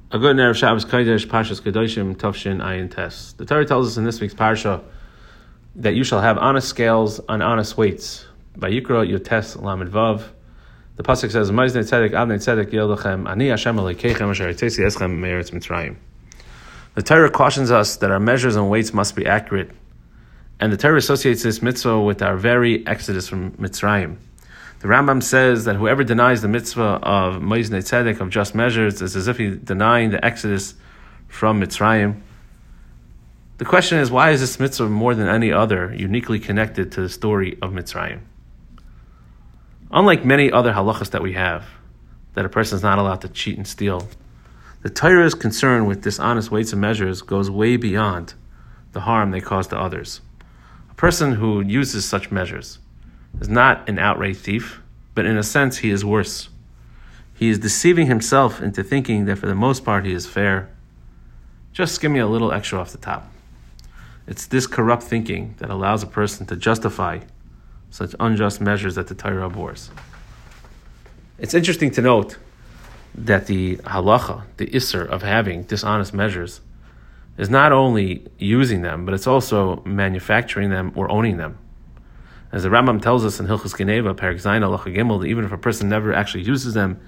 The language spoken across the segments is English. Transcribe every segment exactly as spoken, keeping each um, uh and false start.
A good Erev Shabbos Kodesh, Parshas Kedoshim, Tavshin Ayin Tes. The Torah tells us in this week's parsha that you shall have honest scales on honest weights. By Yikra Yotes Lamed Vav, the pasuk says, "Ma'aznei tzedek, avnei tzedek yelachem, ani Hashem Elokeichem asher yitzei eschem me'eretz Mitzrayim." The Torah cautions us that our measures and weights must be accurate, and the Torah associates this mitzvah with our very exodus from Mitzrayim. The Rambam says that whoever denies the mitzvah of Ma'aznei tzedek, of just measures, is as if he's denying the exodus from Mitzrayim. The question is, why is this mitzvah more than any other uniquely connected to the story of Mitzrayim? Unlike many other halachas that we have, that a person is not allowed to cheat and steal, the Torah's concern with dishonest weights and measures goes way beyond the harm they cause to others. A person who uses such measures is not an outright thief, but in a sense he is worse. He is deceiving himself into thinking that for the most part he is fair. Just give me a little extra off the top. It's this corrupt thinking that allows a person to justify such unjust measures that the Torah abhors. It's interesting to note that the halacha, the isser of having dishonest measures, is not only using them, but it's also manufacturing them or owning them. As the Rambam tells us in Hilchos Geneva, Perek Zayin Halacha Gimel, that even if a person never actually uses them,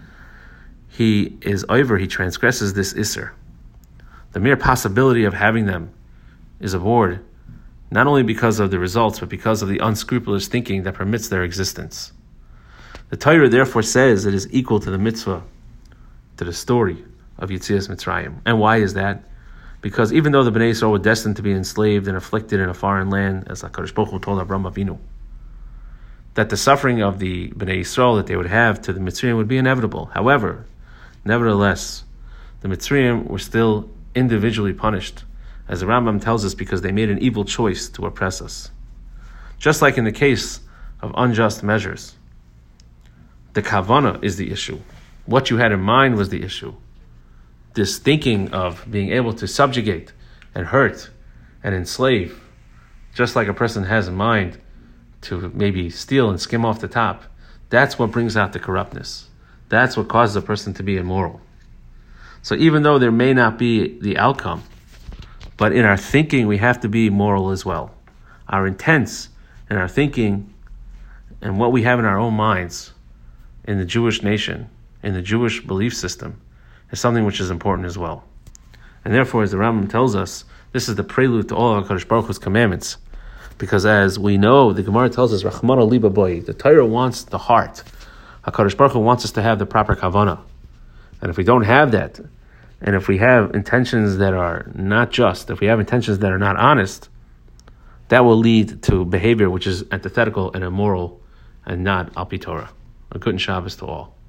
he is over, he transgresses this isser. The mere possibility of having them is abhorred, not only because of the results, but because of the unscrupulous thinking that permits their existence. The Torah therefore says it is equal to the mitzvah, to the story of Yetzias Mitzrayim. And why is that? Because even though the Bnei Yisrael were destined to be enslaved and afflicted in a foreign land, as HaKadosh Baruch Hu told Avraham Avinu, that the suffering of the Bnei Yisrael that they would have to the Mitzrayim would be inevitable. However, nevertheless, the Mitzrayim were still individually punished, as the Rambam tells us, because they made an evil choice to oppress us. Just like in the case of unjust measures, the kavanah is the issue. What you had in mind was the issue. This thinking of being able to subjugate and hurt and enslave, just like a person has in mind to maybe steal and skim off the top, that's what brings out the corruptness. That's what causes a person to be immoral. So even though there may not be the outcome, but in our thinking we have to be moral as well. Our intents and our thinking and what we have in our own minds in the Jewish nation, in the Jewish belief system, is something which is important as well. And therefore, as the Rambam tells us, this is the prelude to all HaKadosh Baruch Hu's commandments. Because as we know, the Gemara tells us, Rachmana liba boy, the Torah wants the heart. HaKadosh Baruch Hu wants us to have the proper kavanah. And if we don't have that, and if we have intentions that are not just, if we have intentions that are not honest, that will lead to behavior which is antithetical and immoral and not al pi Torah. A good Shabbos to all.